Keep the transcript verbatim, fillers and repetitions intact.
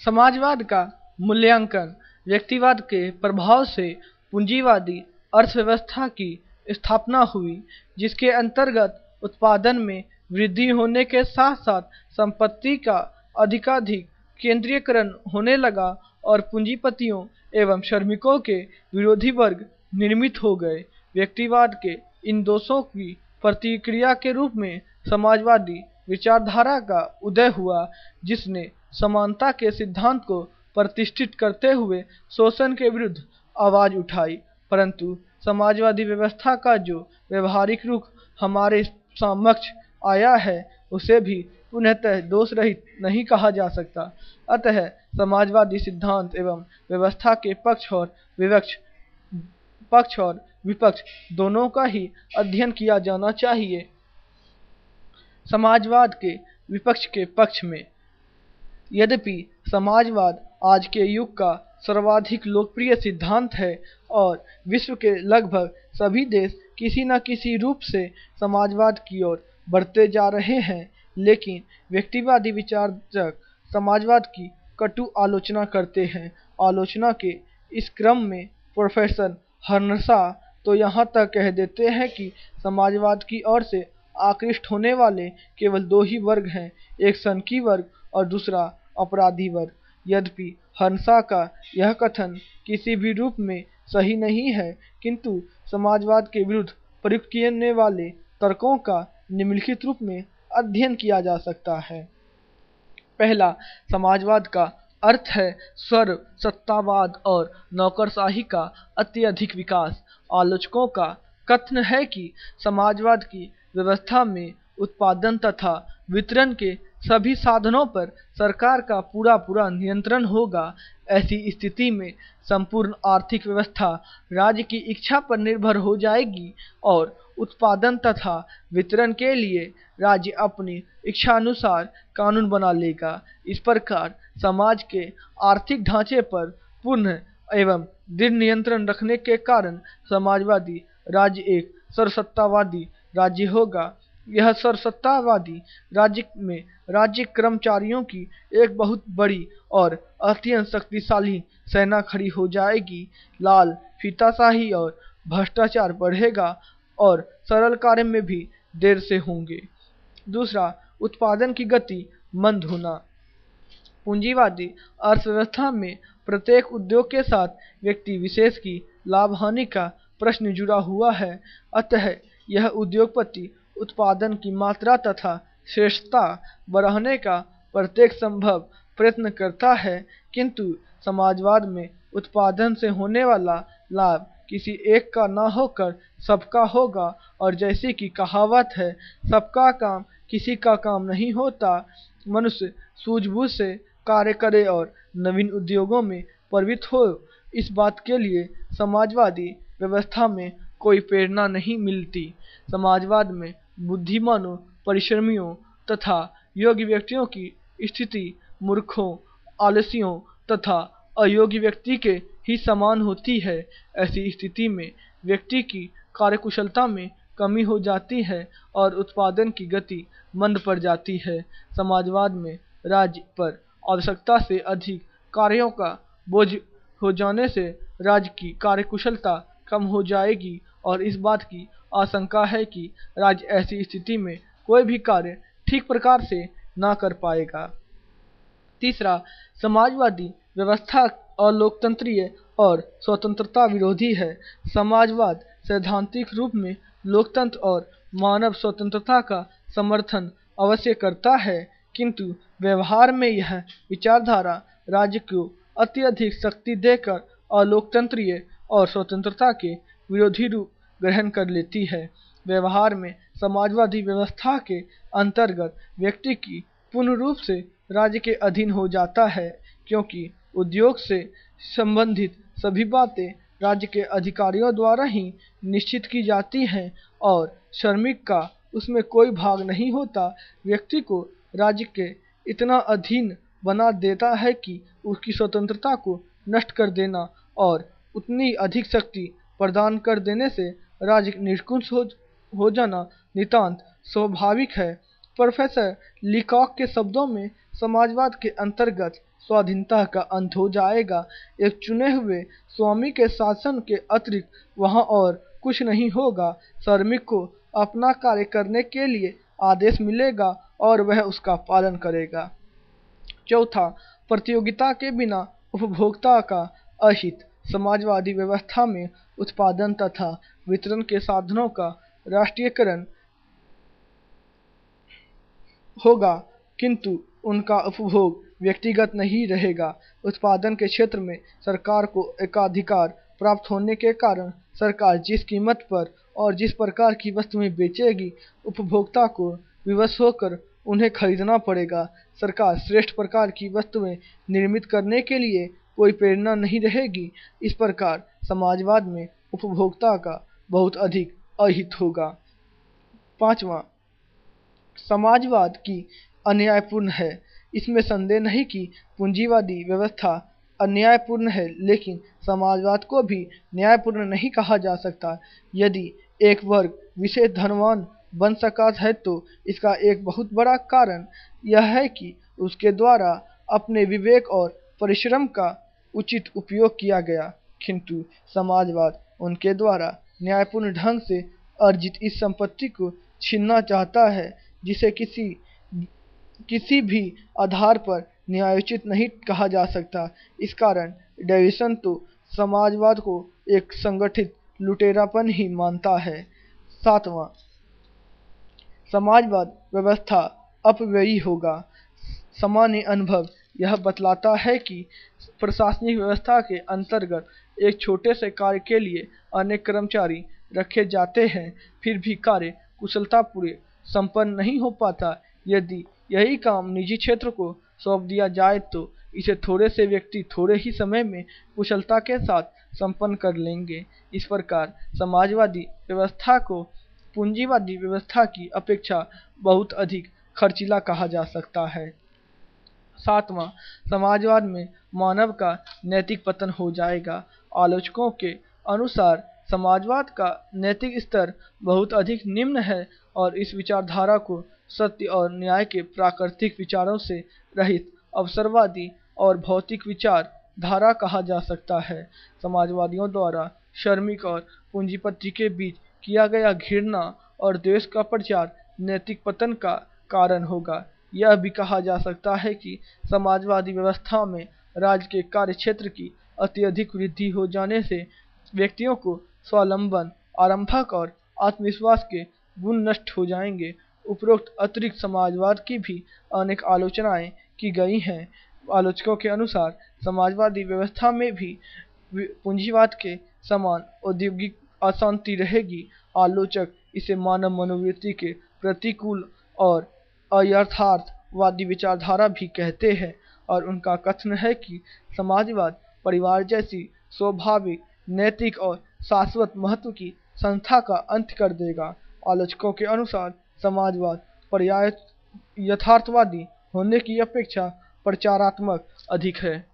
समाजवाद का मूल्यांकन व्यक्तिवाद के प्रभाव से पूंजीवादी अर्थव्यवस्था की स्थापना हुई, जिसके अंतर्गत उत्पादन में वृद्धि होने के साथ साथ संपत्ति का अधिकाधिक केंद्रीयकरण होने लगा और पूंजीपतियों एवं श्रमिकों के विरोधी वर्ग निर्मित हो गए। व्यक्तिवाद के इन दोषों की प्रतिक्रिया के रूप में समाजवादी विचारधारा का उदय हुआ, जिसने समानता के सिद्धांत को प्रतिष्ठित करते हुए शोषण के विरुद्ध आवाज उठाई। परंतु समाजवादी व्यवस्था का जो व्यवहारिक रूप हमारे समक्ष आया है, उसे भी पूर्णतः दोष रहित नहीं कहा जा सकता। अतः समाजवादी सिद्धांत एवं व्यवस्था के पक्ष और विपक्ष पक्ष और विपक्ष दोनों का ही अध्ययन किया जाना चाहिए। समाजवाद के विपक्ष के पक्ष में, यद्यपि समाजवाद आज के युग का सर्वाधिक लोकप्रिय सिद्धांत है और विश्व के लगभग सभी देश किसी न किसी रूप से समाजवाद की ओर बढ़ते जा रहे हैं, लेकिन व्यक्तिवादी विचारक समाजवाद की कटु आलोचना करते हैं। आलोचना के इस क्रम में प्रोफेसर हर्नशा तो यहाँ तक कह देते हैं कि समाजवाद की ओर से आकृष्ट होने वाले केवल दो ही वर्ग हैं, एक सनकी वर्ग और दूसरा अपराधी वर्ग। यद्यपि हर्नशा का यह कथन किसी भी रूप में सही नहीं है, किंतु समाजवाद के विरुद्ध प्रयुक्त किए वाले तर्कों का निम्नलिखित रूप में अध्ययन किया जा सकता है। पहला, समाजवाद का अर्थ है सर्व सत्तावाद और नौकरशाही का अत्यधिक विकास। आलोचकों का कथन है कि समाजवाद की व्यवस्था में उत्पादन तथा वितरण के सभी साधनों पर सरकार का पूरा पूरा नियंत्रण होगा। ऐसी स्थिति में संपूर्ण आर्थिक व्यवस्था राज्य की इच्छा पर निर्भर हो जाएगी और उत्पादन तथा वितरण के लिए राज्य अपनी इच्छानुसार कानून बना लेगा। इस प्रकार समाज के आर्थिक ढांचे पर पूर्ण एवं दृढ़ नियंत्रण रखने के कारण समाजवादी राज्य एक सर्वसत्तावादी राज्य होगा। यह सर्वसत्तावादी राज्य में राज्य कर्मचारियों की एक बहुत बड़ी और अत्यंत शक्तिशाली सेना खड़ी हो जाएगी। लाल फीताशाही और भ्रष्टाचार बढ़ेगा और सरल कार्य में भी देर से होंगे। दूसरा, उत्पादन की गति मंद होना। पूंजीवादी अर्थव्यवस्था में प्रत्येक उद्योग के साथ व्यक्ति विशेष की लाभ हानि का प्रश्न जुड़ा हुआ है। अतः यह उद्योगपति उत्पादन की मात्रा तथा श्रेष्ठता बढ़ाने का प्रत्येक संभव प्रयत्न करता है, किंतु समाजवाद में उत्पादन से होने वाला लाभ किसी एक का न होकर सबका होगा और जैसी कि कहावत है, सबका काम किसी का काम नहीं होता। मनुष्य सूझबूझ से कार्य करे और नवीन उद्योगों में प्रवृत्त हो, इस बात के लिए समाजवादी व्यवस्था में कोई प्रेरणा नहीं मिलती। समाजवाद में बुद्धिमानों, परिश्रमियों तथा योग्य व्यक्तियों की स्थिति मूर्खों, आलसियों तथा अयोग्य व्यक्ति के ही समान होती है। ऐसी स्थिति में व्यक्ति की कार्यकुशलता में कमी हो जाती है और उत्पादन की गति मंद पड़ जाती है। समाजवाद में राज्य पर आवश्यकता से अधिक कार्यों का बोझ हो जाने से राज्य की कार्यकुशलता कम हो जाएगी और इस बात की आशंका है कि राज्य ऐसी स्थिति में कोई भी कार्य ठीक प्रकार से ना कर पाएगा। तीसरा, समाजवादी व्यवस्था अलोकतंत्रीय और स्वतंत्रता विरोधी है। समाजवाद सैद्धांतिक रूप में लोकतंत्र और मानव स्वतंत्रता का समर्थन अवश्य करता है, किंतु व्यवहार में यह विचारधारा राज्य को अत्यधिक शक्ति देकर अलोकतंत्रीय और स्वतंत्रता के विरोधी रूप ग्रहण कर लेती है। व्यवहार में समाजवादी व्यवस्था के अंतर्गत व्यक्ति की पूर्ण रूप से राज्य के अधीन हो जाता है, क्योंकि उद्योग से संबंधित सभी बातें राज्य के अधिकारियों द्वारा ही निश्चित की जाती हैं और श्रमिक का उसमें कोई भाग नहीं होता। व्यक्ति को राज्य के इतना अधीन बना देता है कि उसकी स्वतंत्रता को नष्ट कर देना और उतनी अधिक शक्ति प्रदान कर देने से राज्य निरंकुश हो, हो जाना नितांत स्वाभाविक है। प्रोफेसर लीकॉक के शब्दों में समाजवाद के अंतर्गत स्वाधीनता का अंत हो जाएगा। एक चुने हुए स्वामी के शासन के अतिरिक्त वहाँ और कुछ नहीं होगा। श्रमिक को अपना कार्य करने के लिए आदेश मिलेगा और वह उसका पालन करेगा। चौथा, प्रतियोगिता के बिना उपभोक्ता का अहित। समाजवादी व्यवस्था में उत्पादन तथा वितरण के साधनों का राष्ट्रीयकरण होगा, किंतु उनका उपभोग व्यक्तिगत नहीं रहेगा। उत्पादन के क्षेत्र में सरकार को एकाधिकार प्राप्त होने के कारण सरकार जिस कीमत पर और जिस प्रकार की वस्तुएं बेचेगी, उपभोक्ता को विवश होकर उन्हें खरीदना पड़ेगा। सरकार श्रेष्ठ प्रकार की वस्तुएं निर्मित करने के लिए कोई प्रेरणा नहीं रहेगी। इस प्रकार समाजवाद में उपभोक्ता का बहुत अधिक अहित होगा। पांचवा, समाजवाद की अन्यायपूर्ण है। इसमें संदेह नहीं कि पूंजीवादी व्यवस्था अन्यायपूर्ण है, लेकिन समाजवाद को भी न्यायपूर्ण नहीं कहा जा सकता। यदि एक वर्ग विशेष धनवान बन सका है तो इसका एक बहुत बड़ा कारण यह है कि उसके द्वारा अपने विवेक और परिश्रम का उचित उपयोग किया गया, किंतु समाजवाद उनके द्वारा न्यायपूर्ण ढंग से अर्जित इस संपत्ति को छीनना चाहता है, जिसे किसी किसी भी आधार पर न्यायोचित नहीं कहा जा सकता। इस कारण डेविसन तो समाजवाद को एक संगठित लुटेरापन ही मानता है। सातवां, समाजवाद व्यवस्था अपव्ययी होगा। सामान्य अनुभव यह बतलाता है कि प्रशासनिक व्यवस्था के अंतर्गत एक छोटे से कार्य के लिए अनेक कर्मचारी रखे जाते हैं, फिर भी कार्य कुशलतापूर्वक संपन्न नहीं हो पाता। यदि यही काम निजी क्षेत्र को सौंप दिया जाए तो इसे थोड़े से व्यक्ति थोड़े ही समय में कुशलता के साथ संपन्न कर लेंगे। इस प्रकार समाजवादी व्यवस्था को पूंजीवादी व्यवस्था की अपेक्षा बहुत अधिक खर्चीला कहा जा सकता है। सातवां, समाजवाद में मानव का नैतिक पतन हो जाएगा। आलोचकों के अनुसार समाजवाद का नैतिक स्तर बहुत अधिक निम्न है और इस विचारधारा को सत्य और न्याय के प्राकृतिक विचारों से रहित अवसरवादी और भौतिक विचार धारा कहा जा सकता है। समाजवादियों द्वारा श्रमिक और पूंजीपति के बीच किया गया घृणा और द्वेष का प्रचार नैतिक पतन का कारण होगा। यह भी कहा जा सकता है कि समाजवादी व्यवस्था में राज्य के कार्य क्षेत्र की अत्यधिक वृद्धि हो जाने से व्यक्तियों को स्वावलंबन, आरंभक और आत्मविश्वास के गुण नष्ट हो जाएंगे। उपरोक्त अतिरिक्त समाजवाद की भी अनेक आलोचनाएं की गई हैं। आलोचकों के अनुसार समाजवादी व्यवस्था में भी पूंजीवाद के समान औद्योगिक अशांति रहेगी। आलोचक इसे मानव मनोवृत्ति के प्रतिकूल और अयथार्थवादी विचारधारा भी कहते हैं और उनका कथन है कि समाजवाद परिवार जैसी स्वाभाविक, नैतिक और शाश्वत महत्व की संस्था का अंत कर देगा। आलोचकों के अनुसार समाजवाद पर्याय यथार्थवादी होने की अपेक्षा प्रचारात्मक अधिक है।